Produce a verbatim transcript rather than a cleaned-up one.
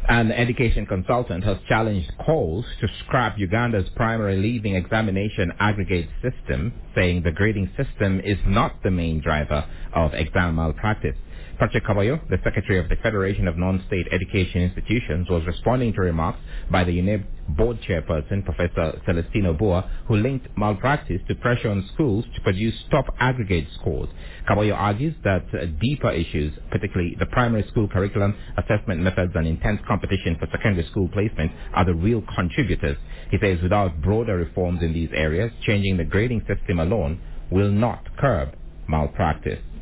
An education consultant has challenged calls to scrap Uganda's primary leaving examination aggregate system, saying the grading system is not the main driver of exam malpractice. Patrick Kabayo, the Secretary of the Federation of Non-State Education Institutions, was responding to remarks by the U N E B board chairperson, Professor Celestino Boa, who linked malpractice to pressure on schools to produce top aggregate scores. Kabayo argues that uh, deeper issues, particularly the primary school curriculum, assessment methods, and intense competition for secondary school placement, are the real contributors. He says without broader reforms in these areas, changing the grading system alone will not curb malpractice.